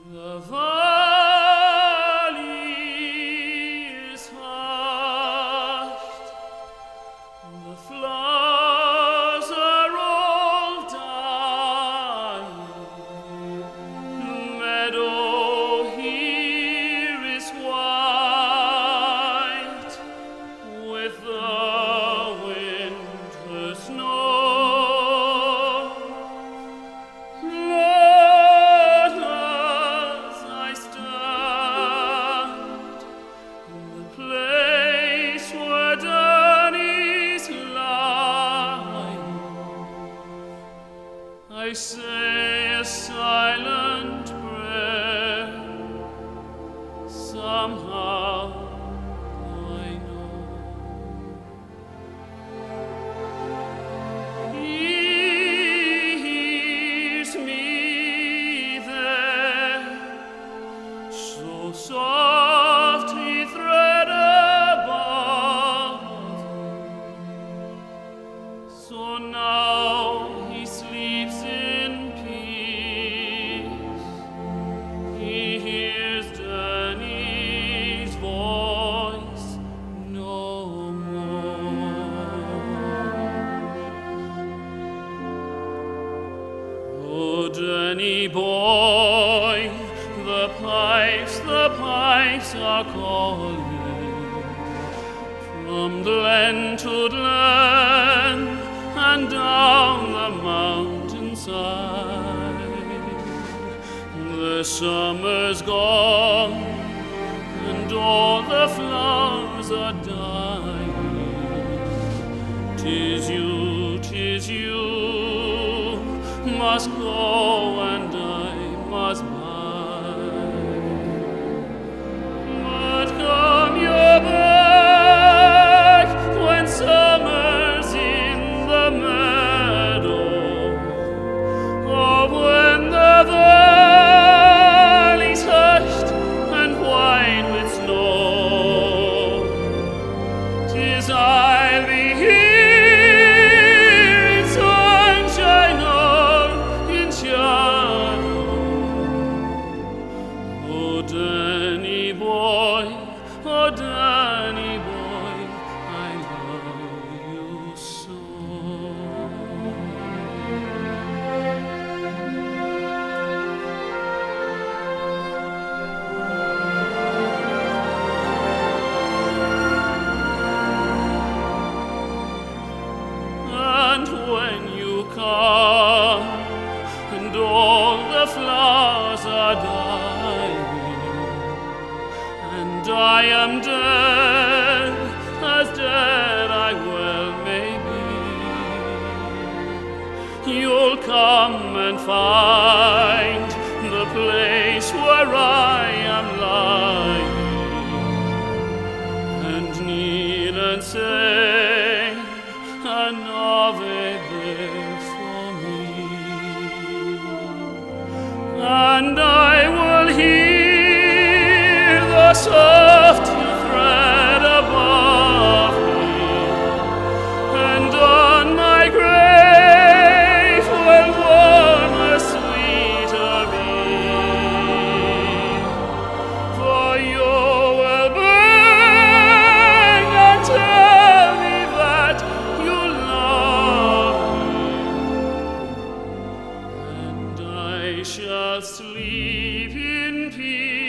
The valley is hushed, the flowers are all dying, the meadow here is white with the winter snow. I say a silent prayer, somehow I know. He hears me there, so soft he thread above, so now he sleeps in peace. He hears Danny's voice no more. Oh, Danny boy, the pipes are calling from glen to glen and down the mountainside. The summer's gone and all the flowers are dying. 'Tis you must go and I must bide. But come you're back when summer's in the meadow, or when the valley's hushed and white with snow. 'Tis I'll be here in sunshine or in shadow. Oh, Danny boy, oh, Danny boy, I love you so. And when you come and all the flowers are dying, and I am dead, as dead I well may be, you'll come and find the place where I am lying, and kneel and say an Ave there for me, and I will hear the soft thread above me, and on my grave will warm a sweeter beam, for you will bring and tell me that you love me, and I shall sleep in peace.